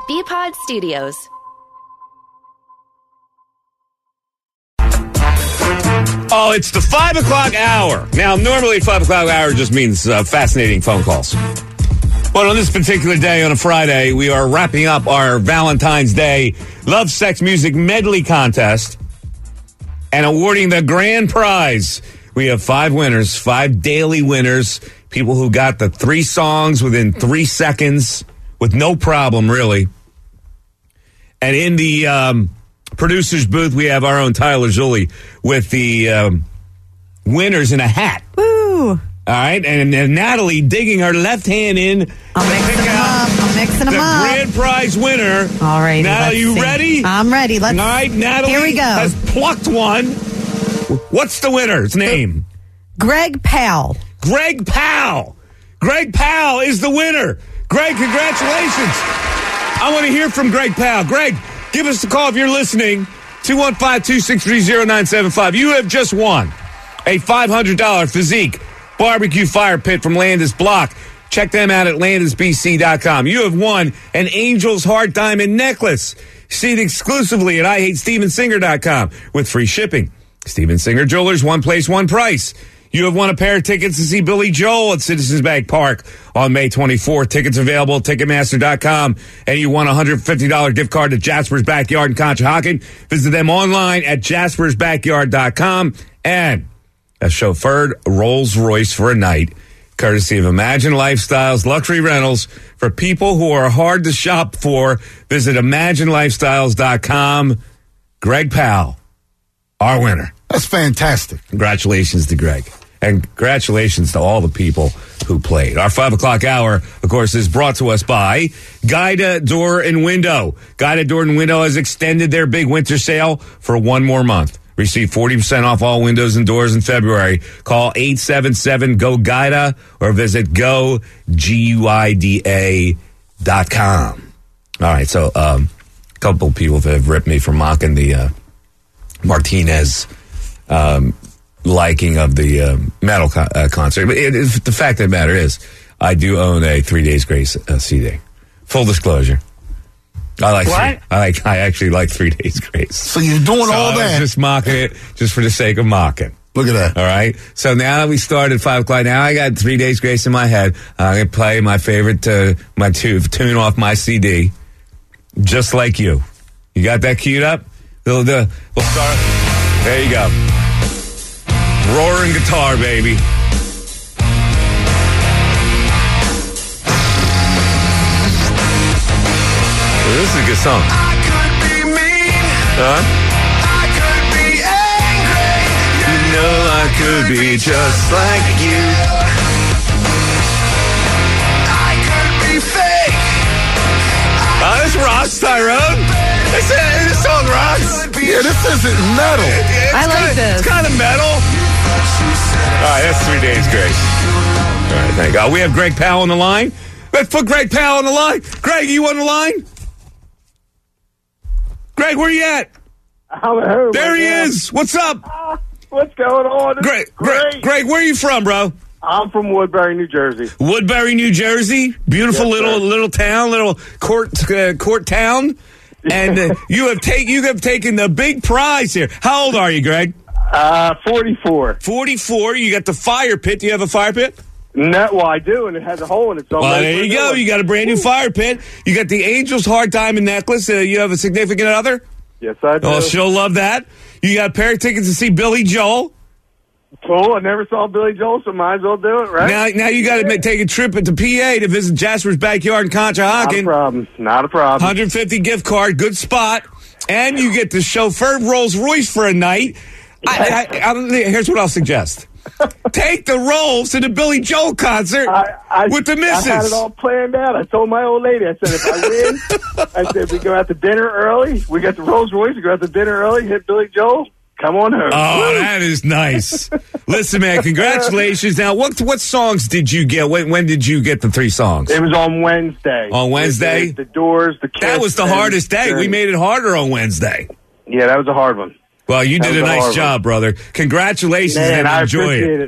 BPod Studios. Oh, it's the 5 o'clock hour. Now, normally 5 o'clock hour just means fascinating phone calls. But on this particular day, on a Friday, we are wrapping up our Valentine's Day Love, Sex, Music Medley Contest and awarding the grand prize. We have 5 winners, 5 daily winners, people who got the 3 songs within 3 seconds with no problem, really. And in the producer's booth, we have our own Tyler Zulli with the winners in a hat. Woo! All right, and Natalie digging her left hand in. I'm mixing them up. The grand prize winner. All right, Natalie, you ready? I'm ready. All right, Natalie here we go. has plucked one. What's the winner's name? Greg Powell. Greg Powell. Greg Powell is the winner. Greg, congratulations. I want to hear from Greg Powell. Greg, give us a call if you're listening. 215-263-0975. You have just won a $500 Physique barbecue fire pit from Landis Block. Check them out at landisbc.com. You have won an Angel's Heart Diamond necklace. See it exclusively at IHateStevenSinger.com with free shipping. Steven Singer Jewelers, one place, one price. You have won a pair of tickets to see Billy Joel at Citizens Bank Park on May 24th. Tickets available at Ticketmaster.com. And you won a $150 gift card to Jasper's Backyard in Conshohocken. Visit them online at Jasper'sBackyard.com. And a chauffeured Rolls Royce for a night, courtesy of Imagine Lifestyles Luxury Rentals for people who are hard to shop for. Visit ImagineLifestyles.com. Greg Powell, our winner. That's fantastic. Congratulations to Greg. And congratulations to all the people who played. Our 5 o'clock hour, of course, is brought to us by Guida Door and Window. Guida Door and Window has extended their big winter sale for one more month. Receive 40% off all windows and doors in February. Call 877-GO-GUIDA or visit GOGUIDA.com. All right, so a couple of people have ripped me for mocking the Martinez liking of the metal concert. But the fact of the matter is, I do own a 3 Days Grace CD. Full disclosure. I actually like 3 Days Grace. So you're doing all that. I was just mocking it just for the sake of mocking. Look at that. All right. So now that we started 5 o'clock, now I got 3 Days Grace in my head. I'm going to play my favorite, my tune off my CD, Just Like You. You got that queued up? We'll start. There you go. Roaring guitar, baby. Well, this is a good song. I could be mean. I could be angry. You know I could be just like you. I could be fake. Oh, this rocks, Tyrone. This song rocks. Yeah, this isn't metal. I like this. It's kind of metal. All right, that's 3 Days Grace. All right, thank God. We have Greg Powell on the line. Let's put Greg Powell on the line. Greg, you on the line? Greg, where you at? I'm at home. There he is. What's up? What's going on? Greg, Great. Greg, where are you from, bro? I'm from Woodbury, New Jersey. Woodbury, New Jersey. Beautiful Yes, sir. little town, little court town. And you have taken the big prize here. How old are you, Greg? 44. 44. You got the fire pit. Do you have a fire pit? No, well, I do, and it has a hole in it. So Well, there you go. You got a brand new fire pit. You got the Angel's Heart Diamond necklace. You have a significant other? Yes, I do. Oh, she'll love that. You got a pair of tickets to see Billy Joel. Cool. I never saw Billy Joel, so might as well do it, right? Now you got to take a trip into PA to visit Jasper's Backyard in Conshohocken. Not a problem. 150 gift card, good spot. And you get the chauffeur Rolls Royce for a night. Here's what I'll suggest. Take the Rolls to the Billy Joel concert with the missus. I had it all planned out. I told my old lady, I said, if I win, I said, we go out to dinner early. We got the Rolls Royce. We go out to dinner early, hit Billy Joel. Come on home. Oh, that is nice. Listen, man, congratulations. Now, what songs did you get? When did you get the 3 songs? It was on Wednesday. On Wednesday? The Doors, the Kiss. That was the hardest day. We made it harder on Wednesday. Yeah, that was a hard one. Well, you did a nice job, brother. Congratulations, and I enjoy appreciate it.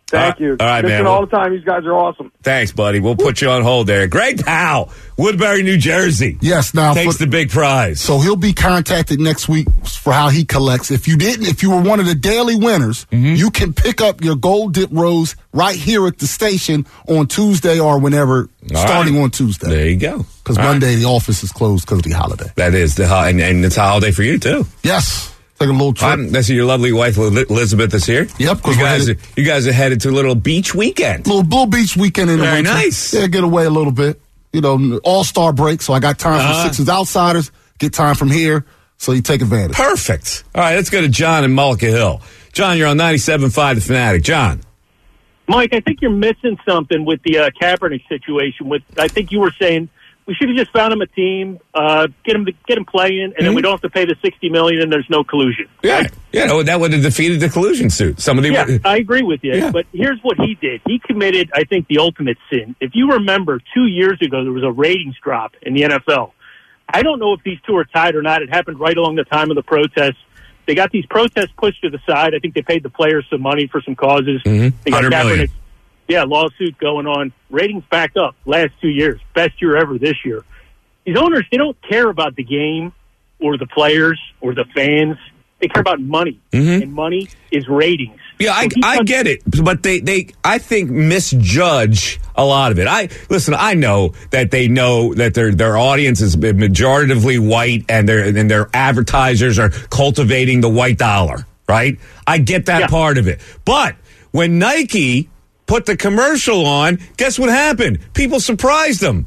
Thank you. All right, Listen man. all the time. These guys are awesome. Thanks, buddy. We'll put you on hold there. Greg Powell, Woodbury, New Jersey. Yes, now Takes the big prize. So he'll be contacted next week for how he collects. If you were one of the daily winners, you can pick up your gold dip rose right here at the station on Tuesday or whenever, starting on Tuesday. There you go. Because Monday the office is closed because of the holiday. That is and it's a holiday for you too. Yes. Take a little trip. That's your lovely wife Elizabeth is here. Yep. You guys are headed to a little beach weekend. Little beach weekend in the Very winter. nice. Yeah, get away a little bit. All-star break, so I got time for Sixers outsiders. Get time from here, so you take advantage. Perfect. All right, let's go to John in Mullica Hill. John, you're on 97.5 The Fanatic. John. Mike, I think you're missing something with the Kaepernick situation. I think you were saying we should have just found him a team, get him playing, and then we don't have to pay the $60 million, and there's no collusion. Yeah, that would have defeated the collusion suit. I agree with you. Yeah. But here's what he did. He committed, I think, the ultimate sin. If you remember, 2 years ago, there was a ratings drop in the NFL. I don't know if these two are tied or not. It happened right along the time of the protests. They got these protests pushed to the side. I think they paid the players some money for some causes. They got $100 million. Lawsuit going on. Ratings back up last 2 years. Best year ever this year. These owners, they don't care about the game or the players or the fans. They care about money. And money is ratings. Yeah, I get it. But they I think, misjudge a lot of it. I know that they know that their audience is majoritively white and their advertisers are cultivating the white dollar, right? I get that part of it. But when Nike put the commercial on, guess what happened? People surprised them.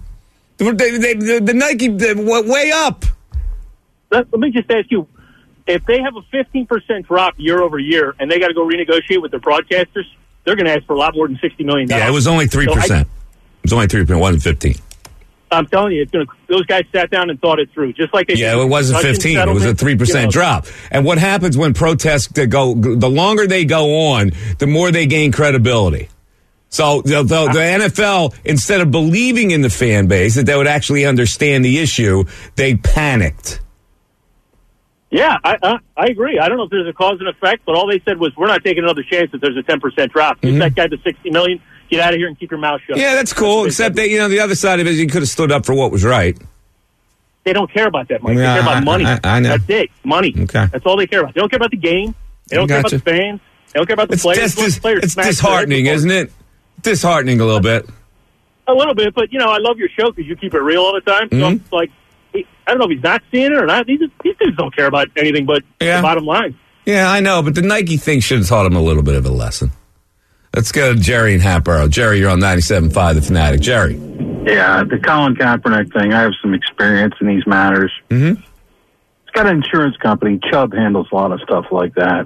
The Nike went way up. Let me just ask you, if they have a 15% drop year over year and they got to go renegotiate with their broadcasters, they're going to ask for a lot more than $60 million. Yeah, it was only 3%. It was only 3%. It wasn't 15. I'm telling you, those guys sat down and thought it through, just like they did. Yeah, it wasn't 15. It was a 3% drop. And what happens when protests the longer they go on, the more they gain credibility. So the NFL, instead of believing in the fan base that they would actually understand the issue, they panicked. Yeah, I agree. I don't know if there's a cause and effect, but all they said was, we're not taking another chance if there's a 10% drop. Give that guy the $60 million. Get out of here and keep your mouth shut. Yeah, that's cool. Except that, the other side of it is you could have stood up for what was right. They don't care about that, Mike. They care about money. I know. That's it. Money. Okay. That's all they care about. They don't care about the game. They don't care about the fans. They don't care about the players. It's disheartening, isn't it? Disheartening a little bit. A little bit, but, I love your show because you keep it real all the time. So I'm like, I don't know if he's not seeing it or not. These dudes don't care about anything but the bottom line. Yeah, I know, but the Nike thing should have taught him a little bit of a lesson. Let's go to Jerry in Hatboro. Jerry, you're on 97.5 The Fanatic. Jerry. Yeah, the Colin Kaepernick thing, I have some experience in these matters. It's got an insurance company. Chubb handles a lot of stuff like that.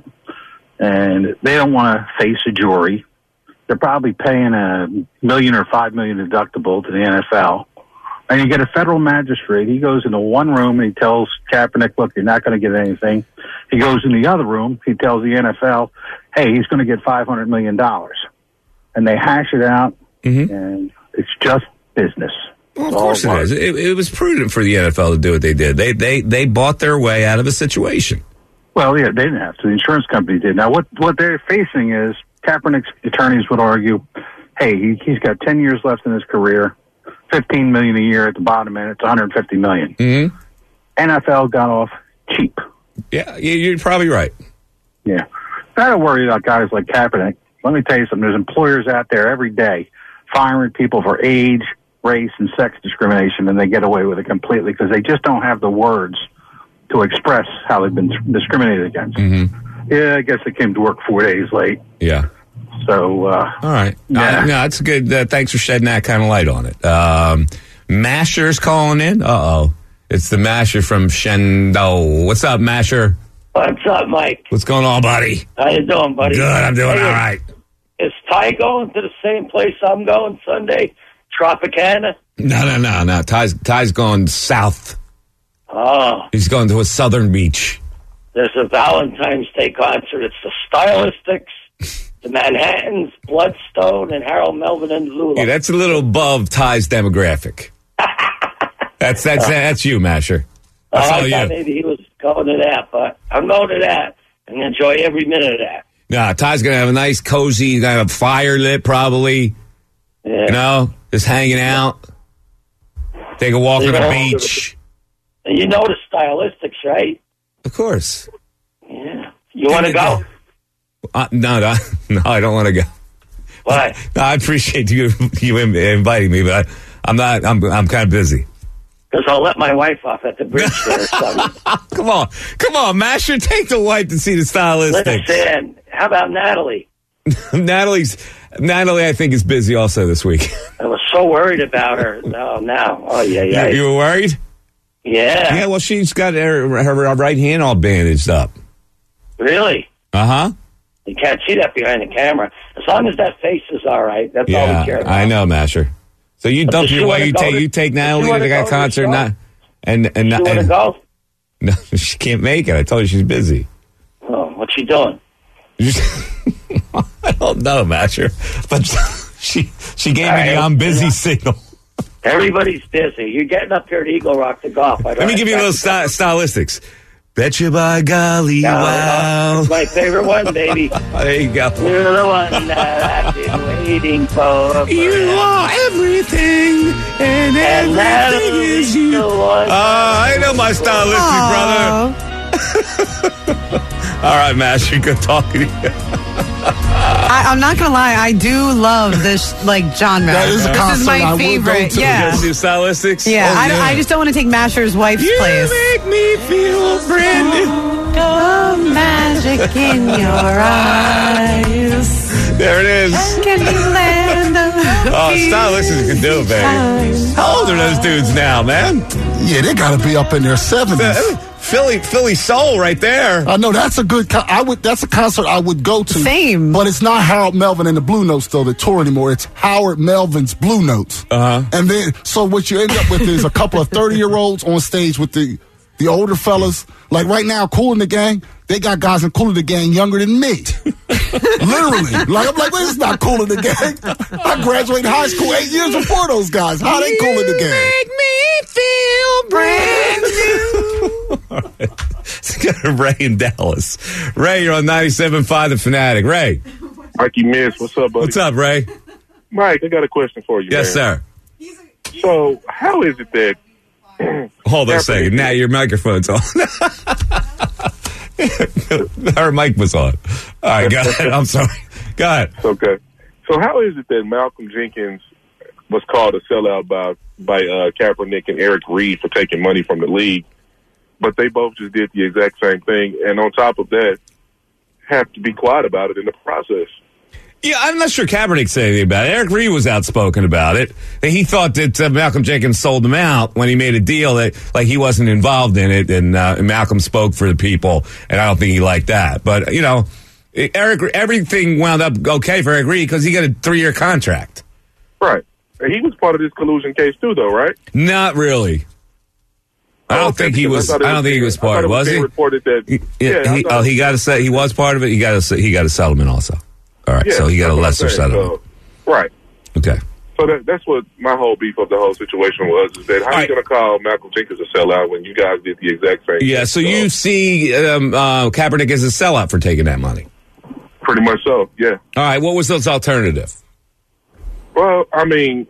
And they don't want to face a jury. They're probably paying $1 million or $5 million deductible to the NFL. And you get a federal magistrate. He goes into one room and he tells Kaepernick, look, you're not going to get anything. He goes in the other room. He tells the NFL, hey, he's going to get $500 million. And they hash it out, and it's just business. Well, of course it is. It was prudent for the NFL to do what they did. They bought their way out of a situation. Well, yeah, they didn't have to. The insurance company did. Now, what they're facing is Kaepernick's attorneys would argue, hey, he's got 10 years left in his career, $15 million a year at the bottom end. It's $150 million. NFL got off cheap. Yeah, you're probably right. Yeah. I don't worry about guys like Kaepernick. Let me tell you something. There's employers out there every day firing people for age, race, and sex discrimination, and they get away with it completely because they just don't have the words to express how they've been discriminated against. Yeah, I guess they came to work 4 days late. Yeah. So, all right. Yeah. No, that's good. Thanks for shedding that kind of light on it. Masher's calling in. Uh-oh. It's the Masher from Shendo. What's up, Masher? What's up, Mike? What's going on, buddy? How you doing, buddy? Good, I'm doing all right. Is Ty going to the same place I'm going Sunday? Tropicana? No. Ty's going south. Oh. He's going to a southern beach. There's a Valentine's Day concert. It's the Stylistics, the Manhattans, Bloodstone, and Harold Melvin and Lula. Yeah, that's a little above Ty's demographic. That's you, Masher. That's all I thought maybe he was going to that, but I'm going to that and enjoy every minute of that. Nah, Ty's going to have a nice, cozy, he's going to have a fire lit probably. Yeah. You know, just hanging out. Take a walk on the beach. You know the stylistics, right? Of course. Yeah. You want to go? No, I don't want to go. Why? No, I appreciate you inviting me, but I'm not. I'm kind of busy. Because I'll let my wife off at the bridge there or something. Come on, Masher, take the wife to see the stylistics. Listen, how about Natalie? Natalie, I think is busy also this week. I was so worried about her. Oh yeah. You were worried? Yeah. Yeah. Well, she's got her right hand all bandaged up. Really? Uh-huh. You can't see that behind the camera. As long as that face is all right, that's all we care about. I know, Masher. So you dump your wife. You take Natalie to that concert, and you want to go? No, she can't make it. I told you she's busy. Oh, what's she doing? I don't know, Masher, but she gave me the I'm busy signal. Everybody's busy. You're getting up here at Eagle Rock to golf. Let me give you a little stylistics. Betcha by golly, wow. It's my favorite one, baby. There you go. You're the one that I've been waiting for. You are everything, and everything is you. I know my stylistic, brother. All right, Masher, good talking to you. I'm not gonna lie, I do love this genre. That is a this concert is my I would favorite. go to. Yeah, You guys do stylistics? yeah. Oh, I just don't want to take Masher's wife's You place. make me feel brand new. Oh, magic in your eyes. There it is. Can you land stylistics can do it, baby. How old are those dudes now, man? Yeah, they got to be up in their 70s. Philly soul right there. I know that's a good. That's a concert I would go to. Same. But it's not Harold Melvin and the Blue Notes though that tour anymore. It's Howard Melvin's Blue Notes. And then so what you end up with is a couple of 30-year-olds on stage with the older fellas. Like right now, Kool and the Gang. They got guys in Kool and the Gang younger than me. Literally. Like I'm like, well, it's not Kool and the Gang. I graduated high school 8 years before those guys. How they Kool and the Gang? Make me feel brand new. All right. Let's go to Ray in Dallas. Ray, you're on 97.5 The Fanatic. Ray. Mikey Miss, what's up, buddy? What's up, Ray? Mike, I got a question for you, Yes, man. sir. So, how is it that... Hold on a second. Now your microphone's on. Her mic was on. All right, go ahead. I'm sorry. Go ahead. Okay. So how is it that Malcolm Jenkins was called a sellout by Kaepernick and Eric Reed for taking money from the league, but they both just did the exact same thing, and on top of that, have to be quiet about it in the process? Yeah, I'm not sure Kaepernick said anything about it. Eric Reed was outspoken about it. He thought that Malcolm Jenkins sold him out when he made a deal that like he wasn't involved in it, and Malcolm spoke for the people, and I don't think he liked that. But you know, everything wound up okay for Eric Reed because he got a 3-year contract. Right. And he was part of this collusion case too, though, right? Not really. I don't think he was. I don't think he was part of it. Was he? Reported that. He got to say he was part of it. He got a settlement also. All right, so he got a lesser settlement. Right. Okay. So that's what my whole beef of the whole situation was, is that how are you going to call Malcolm Jenkins a sellout when you guys did the exact same thing? Yeah, so you see Kaepernick as a sellout for taking that money? Pretty much so, yeah. All right, what was his alternative? Well, I mean,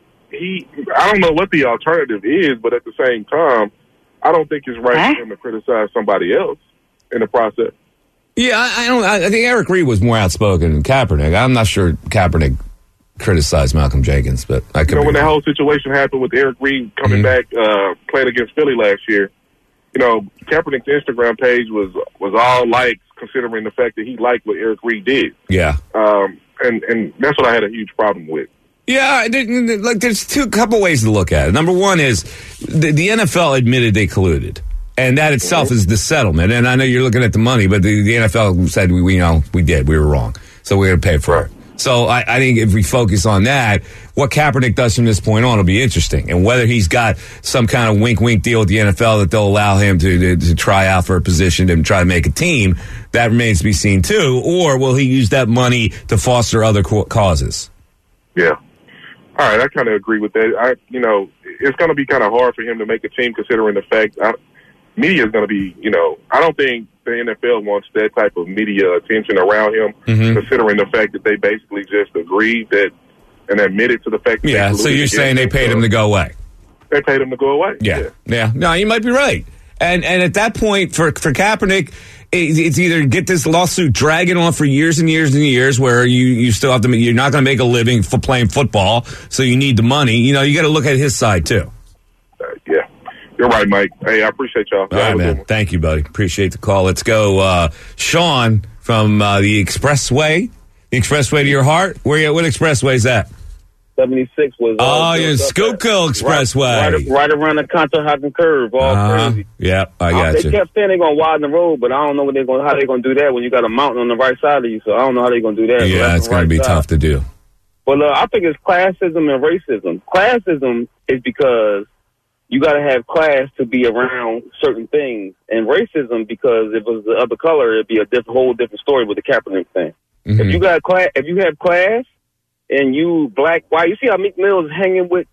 I don't know what the alternative is, but at the same time, I don't think it's right for him to criticize somebody else in the process. Yeah, I think Eric Reed was more outspoken than Kaepernick. I'm not sure Kaepernick criticized Malcolm Jenkins, but I could. When that whole situation happened with Eric Reed coming back, playing against Philly last year, Kaepernick's Instagram page was all likes, considering the fact that he liked what Eric Reed did. Yeah. And that's what I had a huge problem with. Yeah, there's a couple ways to look at it. Number one is the NFL admitted they colluded. And that itself is the settlement. And I know you're looking at the money, but the NFL said, we were wrong. So we're going to pay for it. So I think if we focus on that, what Kaepernick does from this point on will be interesting. And whether he's got some kind of wink-wink deal with the NFL that they'll allow him to try out for a position and try to make a team, that remains to be seen too. Or will he use that money to foster other causes? Yeah. All right, I kind of agree with that. It's going to be kind of hard for him to make a team considering the fact media is going to be, I don't think the NFL wants that type of media attention around him, considering the fact that they basically just agreed that and admitted to the fact that Yeah, so you're saying they paid him to go away. They paid him to go away. Yeah. No, you might be right. And at that point, for Kaepernick, it's either get this lawsuit dragging on for years and years and years where you still have to, you're not going to make a living for playing football, so you need the money. You know, you got to look at his side, too. Yeah. You're right, Mike. Hey, I appreciate y'all. All right, man. Thank you, buddy. Appreciate the call. Let's go. Sean from the Expressway. The Expressway to your heart? What expressway is that? 76 was... yeah, Schuylkill Expressway. Right around the Conshohocken curve, crazy. Yeah, I got you. They kept saying they're going to widen the road, but I don't know how they're going to do that when you got a mountain on the right side of you, so I don't know how they're going to do that. Yeah, it's going to be tough to do. Well, I think it's classism and racism. Classism is because you got to have class to be around certain things, and racism because if it was the other color, it'd be a whole different story with the Kaepernick thing. Mm-hmm. If you have class, and you black, white, you see how Meek Mill is hanging with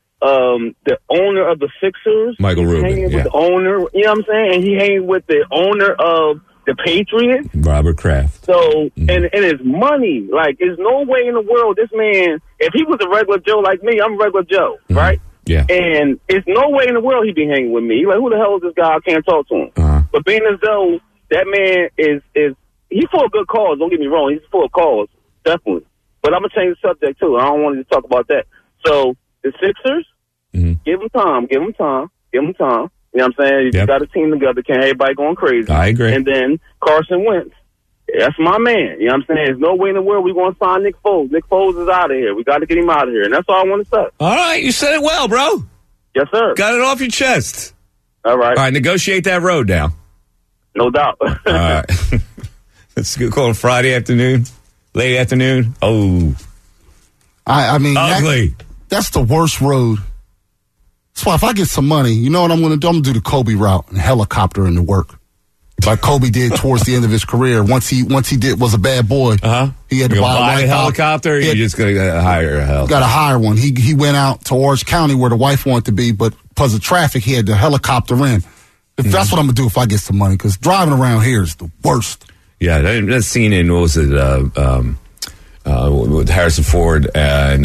the owner of the Sixers? Michael Rubin, hanging with the owner, you know what I'm saying? And he hanging with the owner of the Patriots. Robert Kraft. So, and it's money. Like, there's no way in the world this man, if he was a regular Joe like me, I'm regular Joe, right? Yeah. And it's no way in the world he'd be hanging with me. Like, who the hell is this guy? I can't talk to him. But being as though that man is he's full of good cause, don't get me wrong. He's full of cause, definitely. But I'm going to change the subject, too. I don't want to talk about that. So, the Sixers, give them time. You know what I'm saying? You got a team together. Can't everybody going crazy. I agree. And then Carson Wentz. That's my man. You know what I'm saying? There's no way in the world we're going to sign Nick Foles. Nick Foles is out of here. We got to get him out of here. And that's all I want to say. All right. You said it well, bro. Yes, sir. Got it off your chest. All right. All right. Negotiate that road now. No doubt. All right. Let's call it Friday afternoon. Late afternoon. Oh. I mean, ugly. That's the worst road. That's why if I get some money, you know what I'm going to do? I'm going to do the Kobe route and helicopter into work. Like Kobe did towards the end of his career. Once he was a bad boy, he had to buy a helicopter. You're just going to hire a helicopter. Got to hire one. He went out to Orange County where the wife wanted to be, but because of traffic, he had to helicopter in. That's what I'm going to do if I get some money, because driving around here is the worst. Yeah, that scene in, what was it, with Harrison Ford, and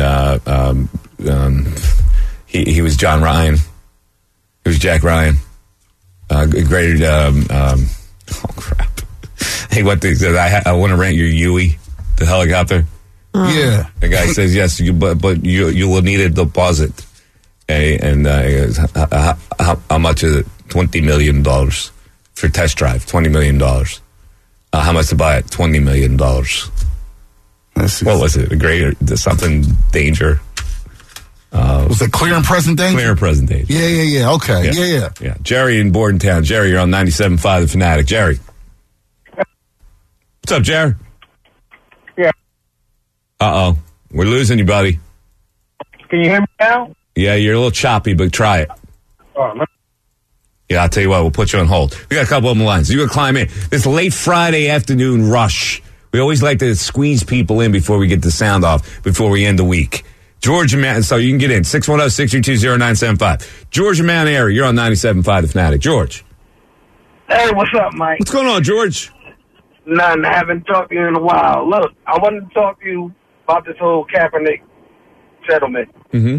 he was John Ryan. He was Jack Ryan. Graded, oh, crap. He went to, he said, I want to rent your Huey, the helicopter. Yeah. The guy says, yes, but you will need a deposit. And he goes, how much is it? $20 million for test drive, $20 million. How much to buy it? $20 million. What was it? A greater, something danger? Was it Clear and Present Danger? Clear and Present Danger. Yeah. Okay. Yeah. Jerry in Bordentown. Jerry, you're on 97.5 The Fanatic. Jerry. What's up, Jerry? Yeah. Uh-oh. We're losing you, buddy. Can you hear me now? Yeah, you're a little choppy, but try it. Yeah, I'll tell you what, we'll put you on hold. We got a couple of them lines. You can climb in. This late Friday afternoon rush. We always like to squeeze people in before we get the sound off, before we end the week. George and Mount, so you can get in. 610-632-0975. George and Mount Airy, you're on 97.5 The Fanatic. George. Hey, what's up, Mike? What's going on, George? Nothing. I haven't talked to you in a while. Look, I wanted to talk to you about this whole Kaepernick settlement. Mm-hmm.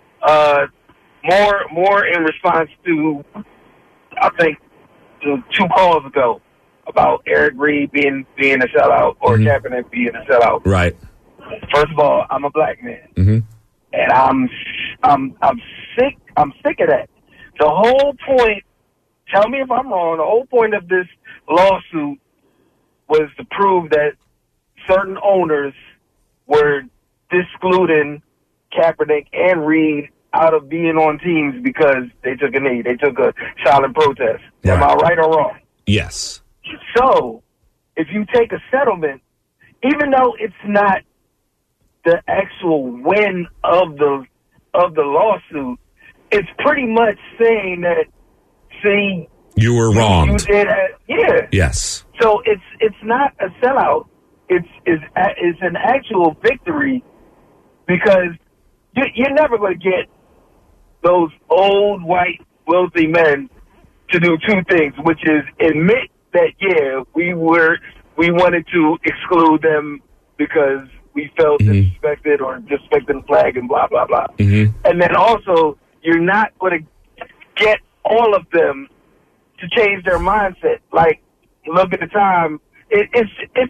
More in response to, I think, 2 calls ago about Eric Reed being a sellout or Kaepernick being a sellout. Right. First of all, I'm a black man, and I'm sick. I'm sick of that. The whole point. Tell me if I'm wrong. The whole point of this lawsuit was to prove that certain owners were discluding Kaepernick and Reed out of being on teams because they took a knee. They took a silent protest. Right. Am I right or wrong? Yes. So, if you take a settlement, even though it's not the actual win of the lawsuit, it's pretty much saying that, see, you were wrong. You did, yeah. Yes. So it's not a sellout. It's an actual victory, because you're never going to get those old white wealthy men to do 2 things, which is admit that, yeah, we wanted to exclude them because we felt disrespected or disrespected the flag and blah, blah, blah. And then also, you're not going to get all of them to change their mindset. Like, look at the time. It's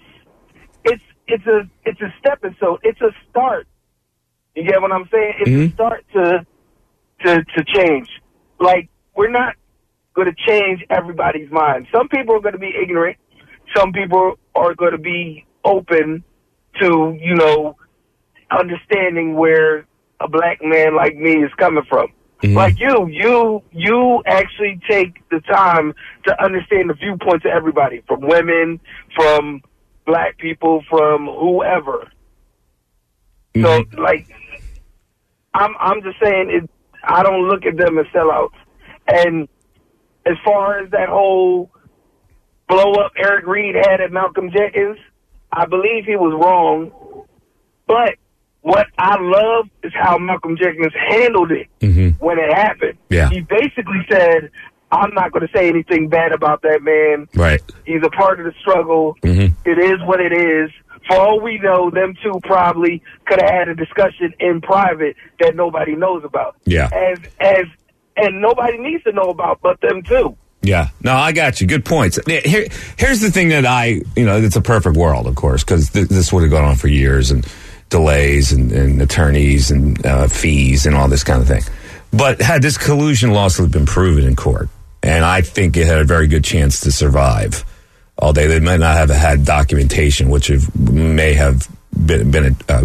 a stepping stone. It's a start. You get what I'm saying? It's a start to change. Like, we're not going to change everybody's mind. Some people are going to be ignorant. Some people are going to be open to, you know, understanding where a black man like me is coming from. Like you actually take the time to understand the viewpoints of everybody, from women, from black people, from whoever. So, like, I'm just saying, I don't look at them as sellouts. And as far as that whole blow up Eric Reed had at Malcolm Jenkins, I believe he was wrong. But what I love is how Malcolm Jenkins handled it when it happened. Yeah. He basically said, I'm not going to say anything bad about that man. Right. He's a part of the struggle. It is what it is. For all we know, them two probably could have had a discussion in private that nobody knows about. Yeah. And nobody needs to know about but them two. Yeah. No, I got you. Good points. Here's the thing that it's a perfect world, of course, because this would have gone on for years and delays and attorneys and fees and all this kind of thing. But had this collusion lawsuit been proven in court, and I think it had a very good chance to survive, although they might not have had documentation, which may have been a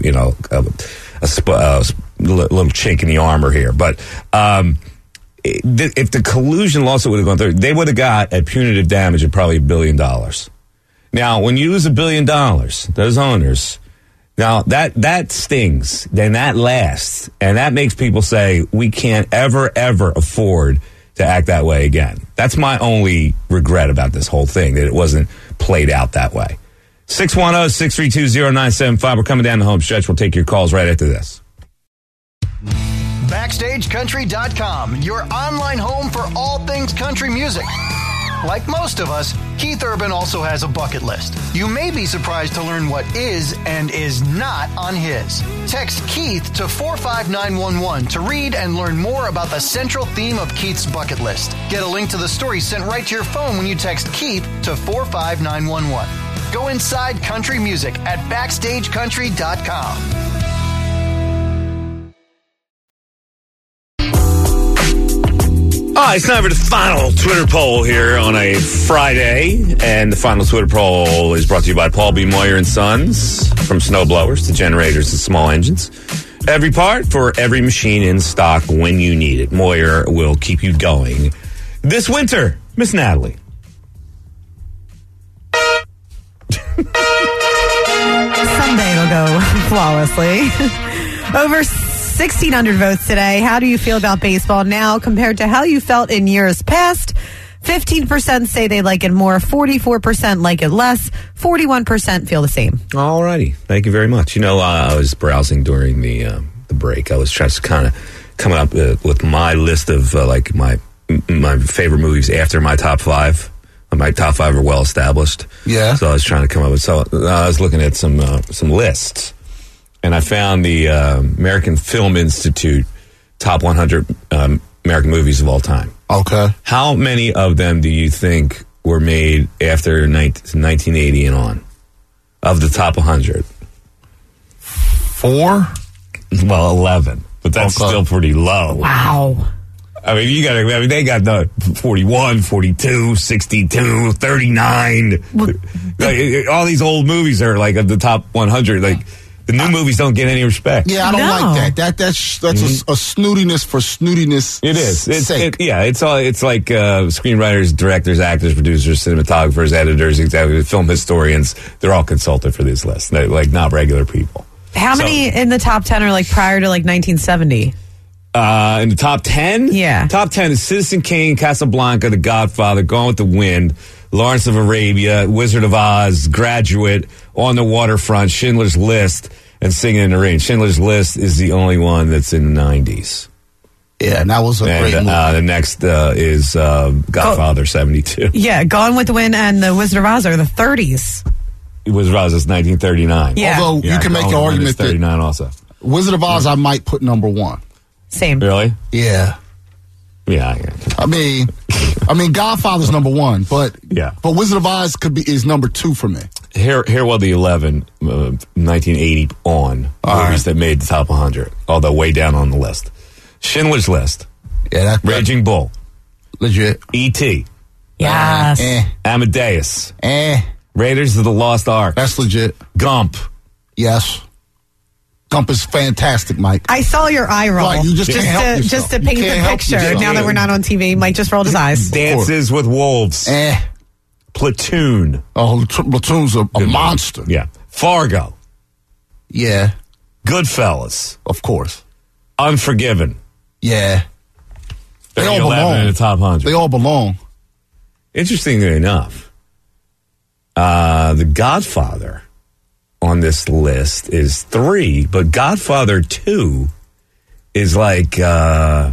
little chink in the armor here. But if the collusion lawsuit would have gone through, they would have got a punitive damage of probably $1 billion. Now, when you lose $1 billion, those owners, now that stings, then that lasts, and that makes people say, we can't ever afford to act that way again. That's my only regret about this whole thing, that it wasn't played out that way. 610-632-0975. We're coming down the home stretch. We'll take your calls right after this. BackstageCountry.com, your online home for all things country music. Like most of us, Keith Urban also has a bucket list. You may be surprised to learn what is and is not on his. Text Keith to 45911 to read and learn more about the central theme of Keith's bucket list. Get a link to the story sent right to your phone when you text Keith to 45911. Go inside country music at BackstageCountry.com. All right, it's time for the final Twitter poll here on a Friday. And the final Twitter poll is brought to you by Paul B. Moyer & Sons. From snowblowers to generators to small engines. Every part for every machine in stock when you need it. Moyer will keep you going this winter. Miss Natalie. Someday it'll go flawlessly. Over 1,600 votes today. How do you feel about baseball now compared to how you felt in years past? 15% say they like it more, 44% like it less, 41% feel the same. All righty. Thank you very much. I was browsing during the break. I was just kind of coming up with my list of my favorite movies after my top five. My top five are well established. Yeah. So I was trying to come up with. So I was looking at some lists. And I found the American Film Institute top 100 American movies of all time. Okay. How many of them do you think were made after 1980 and on? Of the top 100? 4? Well, 11. But that's still pretty low. Wow. I mean, they got the 41, 42, 62, 39. All these old movies are like of the top 100. Like, the new movies don't get any respect. Yeah, I don't like that. That's a snootiness for snootiness. It is. It's like screenwriters, directors, actors, producers, cinematographers, editors, executives, film historians. They're all consulted for these lists. They're like not regular people. How many in the top 10 are like prior to like 1970? In the top 10? Yeah. Top 10 is Citizen Kane, Casablanca, The Godfather, Gone with the Wind, Lawrence of Arabia, Wizard of Oz, Graduate, On the Waterfront, Schindler's List, and Singing in the Rain. Schindler's List is the only one that's in the 90s. Yeah, and that was a great movie. The next is Godfather 72. Yeah, Gone with the Wind and The Wizard of Oz are the 30s. Wizard of Oz is 1939. Yeah. Although you can make the argument that 39 also. Wizard of Oz I might put number 1. Same. Really? Yeah. Yeah. I mean, Godfather's number 1, but Wizard of Oz is number 2 for me. Here were the 11 1980 on movies that made the top 100, although way down on the list. Schindler's List. Yeah, Raging Bull. Legit. E.T. Yes. Amadeus. Raiders of the Lost Ark. That's legit. Gump. Yes. Gump is fantastic, Mike. I saw your eye roll. Right, you just can't help yourself. Just to paint the picture. Now that we're not on TV, Mike just rolled his eyes. Dances with Wolves. Platoon. Oh, Platoon's a monster. Yeah. Fargo. Yeah. Goodfellas. Of course. Unforgiven. Yeah. They all 11 belong. in the top 100. They all belong. Interestingly enough, The Godfather on this list is 3, but Godfather 2 is like, where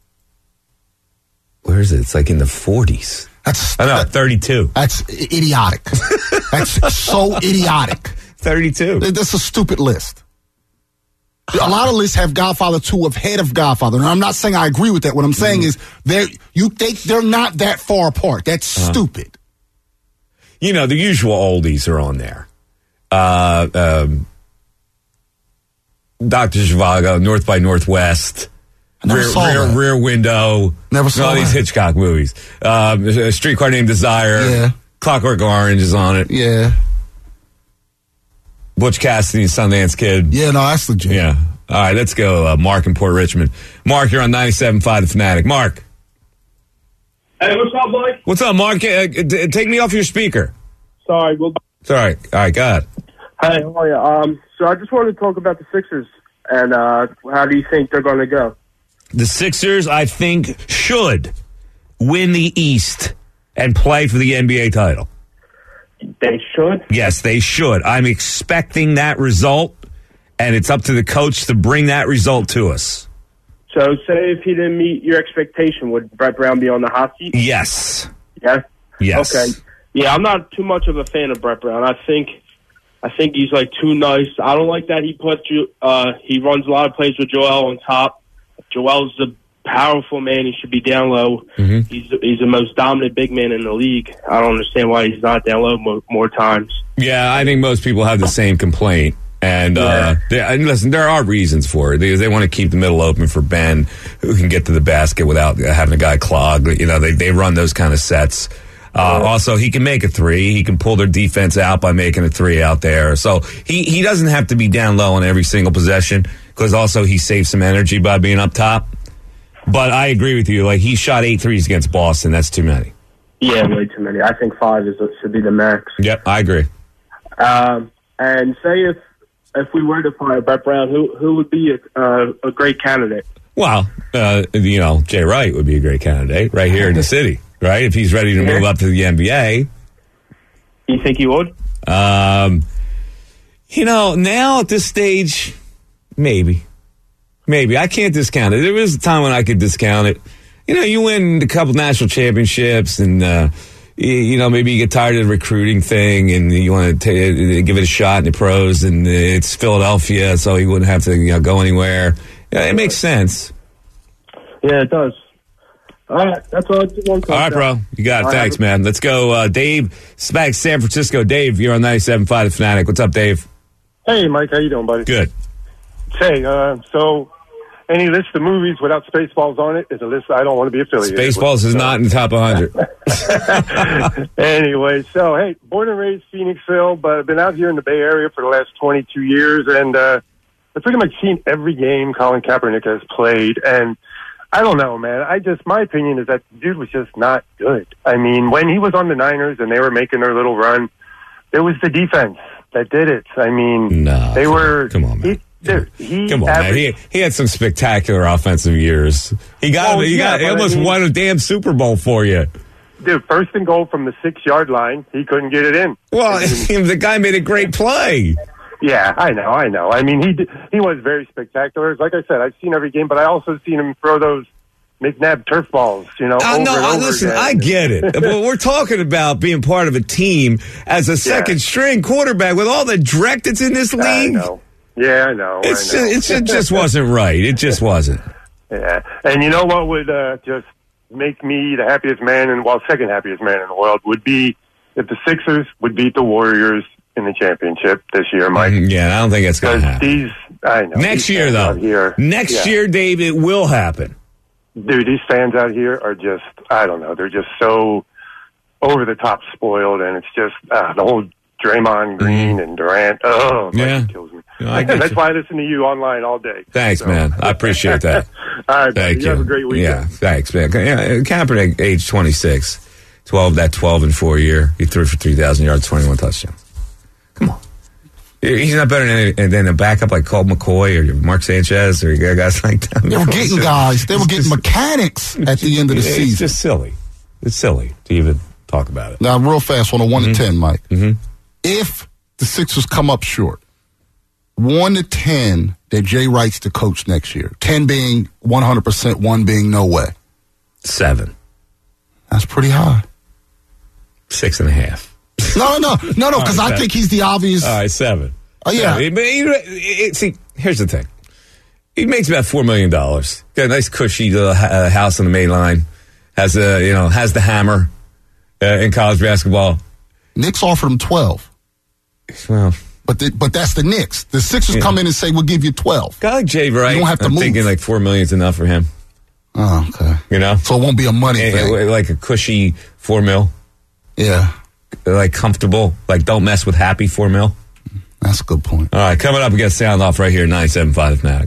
is it? It's like in the 40s. That's 32. That's idiotic. That's so idiotic. 32. That's a stupid list. A lot of lists have Godfather 2 ahead of Godfather. And I'm not saying I agree with that. What I'm saying is they're not that far apart. That's stupid. You know, the usual oldies are on there. Dr. Zhivago, North by Northwest, Rear Window. Never saw all these Hitchcock movies. A Streetcar Named Desire. Yeah. Clockwork Orange is on it. Yeah. Butch Cassidy, Sundance Kid. Yeah, no, that's legit. Yeah. All right, let's go. Mark in Port Richmond. Mark, you're on 97.5 The Fanatic. Mark. Hey, what's up, Mike? What's up, Mark? Take me off your speaker. Sorry. It's all right. All right, go ahead. Hey, how are you? So I just wanted to talk about the Sixers, and how do you think they're going to go? The Sixers, I think, should win the East and play for the NBA title. They should? Yes, they should. I'm expecting that result, and it's up to the coach to bring that result to us. So say if he didn't meet your expectation, would Brett Brown be on the hot seat? Yes. Yeah? Yes. Okay. Yeah, I'm not too much of a fan of Brett Brown. I think he's like too nice. I don't like that he runs a lot of plays with Joel on top. Joel's a powerful man. He should be down low. Mm-hmm. He's the most dominant big man in the league. I don't understand why he's not down low more times. Yeah, I think most people have the same complaint. And listen, there are reasons for it. They want to keep the middle open for Ben, who can get to the basket without having a guy clog. You know, they run those kind of sets. Also, he can make a three. He can pull their defense out by making a three out there. So he doesn't have to be down low on every single possession, because also he saves some energy by being up top. But I agree with you. Like, he shot 8 threes against Boston. That's too many. Yeah, way too many. I think 5 should be the max. Yep, I agree. And say if we were to fire Brett Brown, who would be a great candidate? Well, Jay Wright would be a great candidate right here in the city, right? If he's ready to move up to the NBA. You think he would? Now at this stage, maybe. I can't discount it. There was a time when I could discount it. You win a couple national championships, and maybe you get tired of the recruiting thing, and you want to give it a shot in the pros, and it's Philadelphia, so you wouldn't have to go anywhere. Yeah, it makes sense. Yeah, it does. All right, that's all. All right, bro. You got it. Thanks, man. Let's go. Dave, back San Francisco. Dave, you're on 97.5 The Fanatic. What's up, Dave? Hey, Mike. How you doing, buddy? Good. Hey, so any list of movies without Spaceballs on it is a list I don't want to be affiliated with. Spaceballs is not in the top 100. Anyway, so, hey, born and raised Phoenixville, but I've been out here in the Bay Area for the last 22 years, and I've pretty much seen every game Colin Kaepernick has played, and I don't know, man. My opinion is that the dude was just not good. I mean, when he was on the Niners and they were making their little run, it was the defense that did it. I mean, they were... Come on, man. Come on, man. He had some spectacular offensive years. He almost won a damn Super Bowl for you. Dude, first and goal from the 6-yard line, he couldn't get it in. Well, the guy made a great play. Yeah, I know. I mean, he was very spectacular. Like I said, I've seen every game, but I also seen him throw those McNabb turf balls, over and over listen, again. I get it. But we're talking about being part of a team as a second-string quarterback with all the dreck that's in this league. I know. Yeah, I know. It just wasn't right. It just wasn't. Yeah, and you know what would just make me the happiest man, second happiest man in the world, would be if the Sixers would beat the Warriors in the championship this year, Mike. Yeah, I don't think it's going to happen. I know. Next year, though. Next year, Dave, it will happen. Dude, these fans out here are just, I don't know, they're just so over-the-top spoiled, and it's just the whole Draymond Green and Durant. Oh, it kills me. That's why I listen to you online all day. Thanks, man. I appreciate that. All right, thank you. Have a great weekend. Yeah, thanks, man. Kaepernick, age 26, 12 and 4 year. He threw for 3,000 yards, 21 touchdowns. Come on. He's not better than a backup like Colt McCoy or Mark Sanchez or guys like that. They were getting guys. They were getting mechanics at the end of the season. It's just silly. It's silly to even talk about it. Now, real fast on a 1 to 10, Mike. If the Sixers come up short, 1 to 10 that Jay Wright's the coach next year. 10 being 100%, 1 being no way. 7. That's pretty high. 6.5. No, because I think he's the obvious. All right, 7. Oh, yeah. See, here's the thing. He makes about $4 million. Got a nice cushy little house on the main line. Has the hammer in college basketball. Knicks offered him 12. Well, but that's the Knicks. The Sixers come in and say, we'll give you 12. Guy like Jay Wright, you don't have to I'm move. thinking like $4 million is enough for him. Oh, okay. So it won't be a money thing. Like a cushy $4 million. Yeah. Like comfortable, like don't mess with happy $4 million. That's a good point. All right, coming up, we got Sound Off right here, 97.5 Fanatic.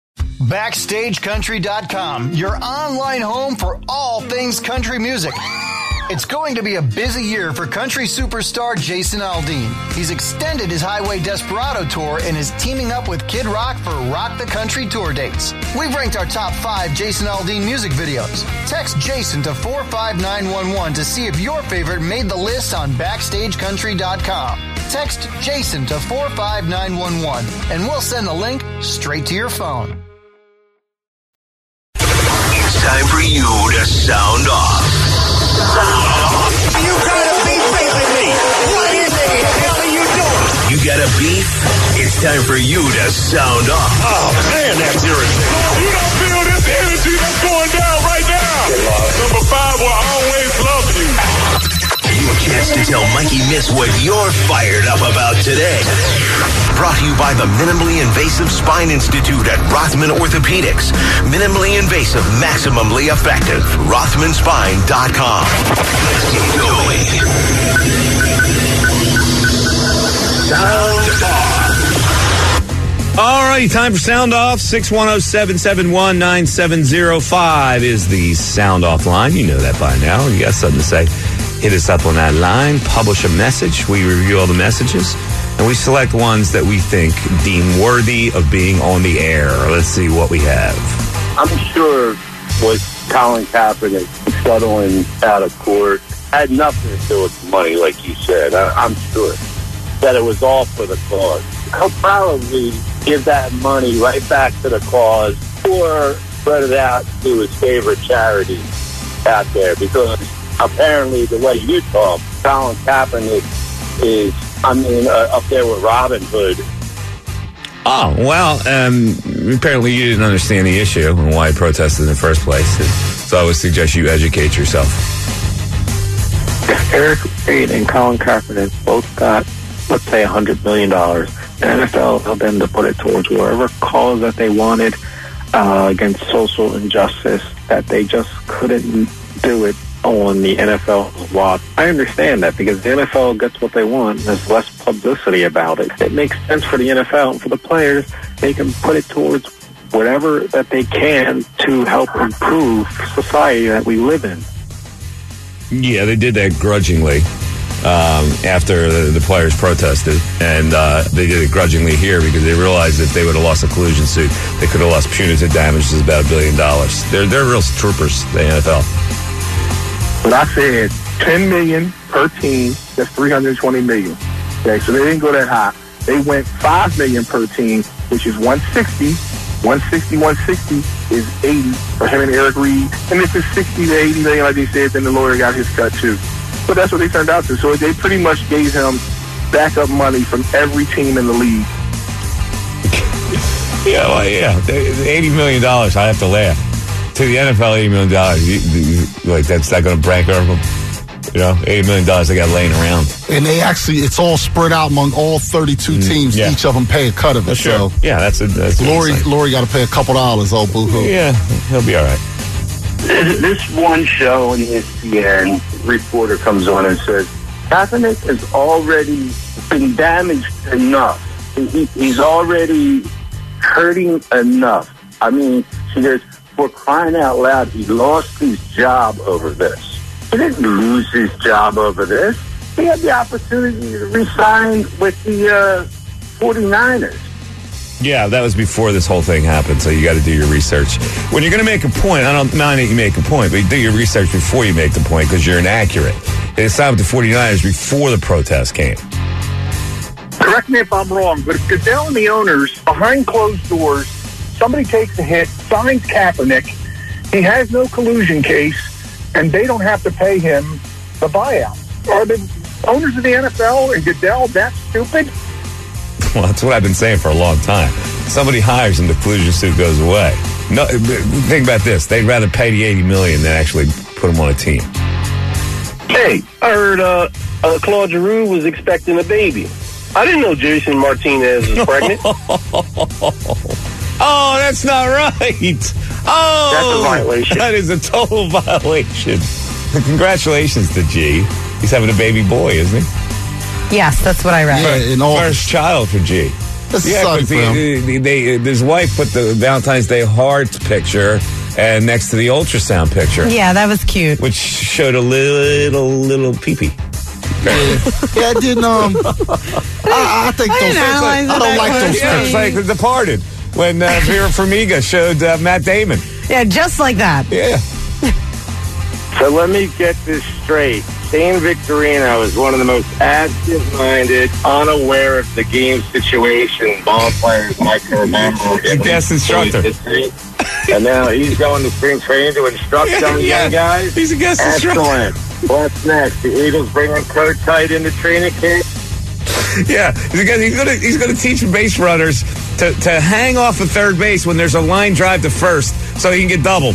BackstageCountry.com, your online home for all things country music. It's going to be a busy year for country superstar Jason Aldean. He's extended his Highway Desperado tour and is teaming up with Kid Rock for Rock the Country tour dates. We've ranked our top 5 Jason Aldean music videos. Text Jason to 45911 to see if your favorite made the list on BackstageCountry.com. Text Jason to 45911 and we'll send the link straight to your phone. It's time for you to sound off. You got a beef facing me. What in the hell are you doing? You got a beef? It's time for you to sound off. Oh, man, that's irritating. You don't feel this energy that's going down right now. Number 5 will always love you. Your chance to tell Mikey Miss what you're fired up about today. Brought to you by the Minimally Invasive Spine Institute at Rothman Orthopedics. Minimally invasive, maximally effective. RothmanSpine.com. Let's get going. Sound off. All right, time for Sound Off. 610-771-9705 is the Sound Off line. You know that by now. You got something to say, hit us up on that line. Publish a message. We review all the messages, and we select ones that we think deem worthy of being on the air. Let's see what we have. I'm sure with Colin Kaepernick settling out of court had nothing to do with money, like you said. I'm sure that it was all for the cause. He'll probably give that money right back to the cause or spread it out to his favorite charity out there, because apparently the way you talk, Colin Kaepernick is, up there with Robin Hood. Oh, well, apparently you didn't understand the issue and why he protested in the first place. So I would suggest you educate yourself. Eric Reid and Colin Kaepernick both got, let's say, $100 million. The NFL held them to put it towards whatever cause that they wanted against social injustice, that they just couldn't do it on the NFL watch. I understand that, because the NFL gets what they want. There's less publicity about it. It makes sense for the NFL and for the players. They can put it towards whatever that they can to help improve society that we live in. Yeah, they did that grudgingly after the players protested, and they did it grudgingly here because they realized if they would have lost a collusion suit, they could have lost punitive damages of about $1 billion. They're real troopers, the NFL. But I said $10 million per team. That's $320 million. Okay, so they didn't go that high. They went $5 million per team, which is $160. 160 is 80 for him and Eric Reed. And if it's 60 to 80 million, like they said, then the lawyer got his cut too. But that's what they turned out to. So they pretty much gave him backup money from every team in the league. Yeah, well, yeah. $80 million, I have to laugh. To the NFL, $80 million, like that's not going to bankrupt them. You know, $80 million they got laying around. And they actually, it's all spread out among all 32 teams. Yeah. Each of them pay a cut of it. Sure. So yeah, that's Lori got to pay a couple dollars, oh boo-hoo. Yeah, he'll be all right. This one show in ESPN, reporter comes on and says, Kaepernick has already been damaged enough. He's already hurting enough. I mean, she goes, for crying out loud, he lost his job over this. He didn't lose his job over this. He had the opportunity to resign with the 49ers. Yeah, that was before this whole thing happened, so you got to do your research. When you're going to make a point, I don't mind that you make a point, but you do your research before you make the point because you're inaccurate. They signed with the 49ers before the protest came. Correct me if I'm wrong, but if Goodell and the owners, behind closed doors, somebody takes a hit, signs Kaepernick, he has no collusion case, and they don't have to pay him the buyout. Are the owners of the NFL and Goodell that stupid? Well, that's what I've been saying for a long time. Somebody hires him, the collusion suit goes away. No, think about this. They'd rather pay the $80 million than actually put him on a team. Hey, I heard Claude Giroux was expecting a baby. I didn't know Jason Martinez was pregnant. Oh, that's not right. Oh, that's a violation. That is a total violation. Congratulations to G. He's having a baby boy, isn't he? Yes, that's what I read. Yeah, first child for G. That's exciting for him. His wife put the Valentine's Day hearts picture and next to the ultrasound picture. Yeah, that was cute. Which showed a little pee-pee. Yeah, it didn't. I think those. I don't like those. Yeah, it's like The Departed when Vera Farmiga showed Matt Damon. Yeah, just like that. Yeah. So let me get this straight. Shane Victorino is one of the most absent-minded, unaware of the game situation ball players I can remember. Guest instructor. And now he's going to spring training to instruct some young guys. He's a guest instructor. Excellent. What's next? The Eagles bringing Kurt Tight into training camp? Yeah, he's gonna teach base runners to hang off of third base when there's a line drive to first, so he can get doubled.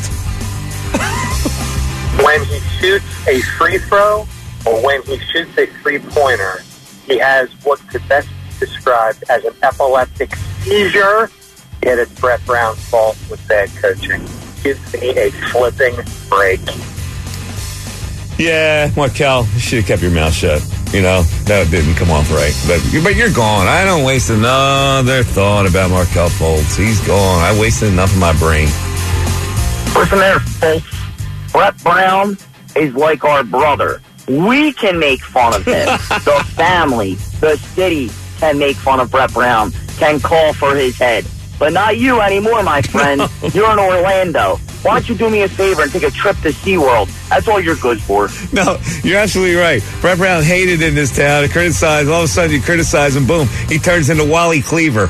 When he shoots a free throw or when he shoots a three-pointer, he has what could best be described as an epileptic seizure. Yet it's Brett Brown's fault with bad coaching. Gives me a flipping break. Yeah, Markel, you should have kept your mouth shut. You know, that didn't come off right. But you're gone. I don't waste another thought about Markel Fultz. He's gone. I wasted enough of my brain. Listen there, folks. Brett Brown is like our brother. We can make fun of him. The family, the city can make fun of Brett Brown, can call for his head. But not you anymore, my friend. No. You're in Orlando. Why don't you do me a favor and take a trip to SeaWorld? That's all you're good for. No, you're absolutely right. Brett Brown hated in this town. Criticized. All of a sudden, you criticize him. Boom. He turns into Wally Cleaver.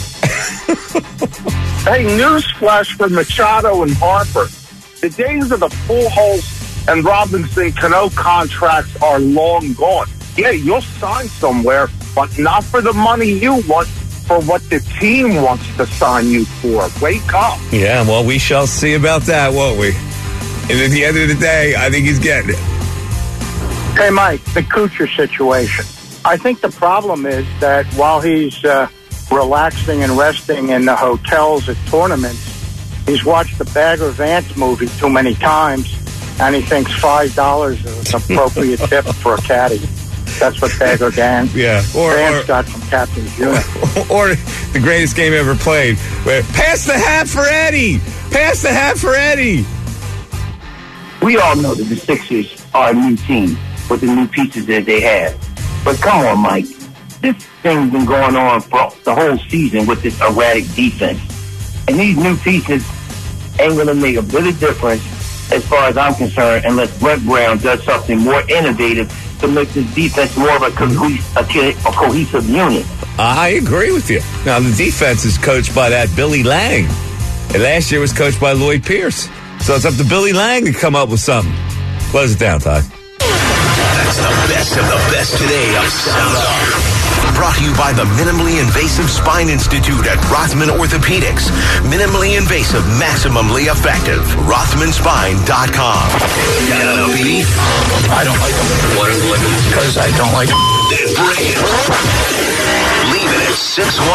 Hey, newsflash for Machado and Harper. The days of the Pujols and Robinson Cano contracts are long gone. Yeah, you'll sign somewhere, but not for the money you want, for what the team wants to sign you for. Wake up. Yeah, well, we shall see about that, won't we? And at the end of the day, I think he's getting it. Hey, Mike, the Kuchar situation. I think the problem is that while he's relaxing and resting in the hotels at tournaments, he's watched the Bagger Vance movie too many times, and he thinks $5 is an appropriate tip for a caddy. That's what Bagger Vance got from Captain's Unit. Or the greatest game ever played. Pass the hat for Eddie! Pass the hat for Eddie! We all know that the Sixers are a new team with the new pieces that they have. But come on, Mike. This thing's been going on for the whole season with this erratic defense. And these new pieces ain't going to make a bit of difference as far as I'm concerned unless Brett Brown does something more innovative to make this defense more of a cohesive unit. I agree with you. Now, the defense is coached by that Billy Lang. And last year was coached by Lloyd Pierce. So it's up to Billy Lang to come up with something. Close it down, Todd. That's the best of the best today of Sound Off. Brought to you by the Minimally Invasive Spine Institute at Rothman Orthopedics. Minimally invasive, maximally effective. RothmanSpine.com. Got a beef? I don't like them. What? Because I don't like them. Then bring it. Leave it at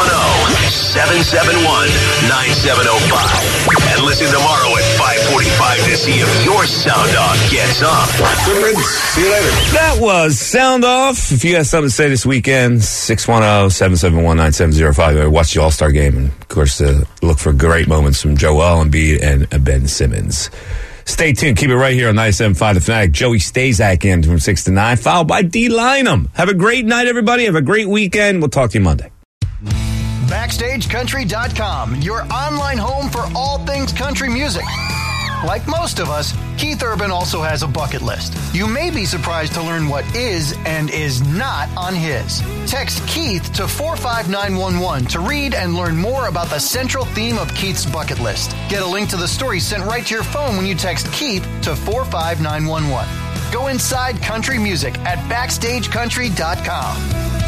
610-771-9705. And listen tomorrow at 5:45 to see if your Sound Off gets on. See you later. That was Sound Off. If you got something to say this weekend, 610-771-9705. Watch the All-Star game. And, of course, look for great moments from Joel Embiid and Ben Simmons. Stay tuned. Keep it right here on 97.5 The Fanatic. Joey Stazak in from 6 to 9, followed by D. Lynam. Have a great night, everybody. Have a great weekend. We'll talk to you Monday. BackstageCountry.com, your online home for all things country music. Like most of us, Keith Urban also has a bucket list. You may be surprised to learn what is and is not on his. Text Keith to 45911 to read and learn more about the central theme of Keith's bucket list. Get a link to the story sent right to your phone when you text Keith to 45911. Go inside country music at BackstageCountry.com.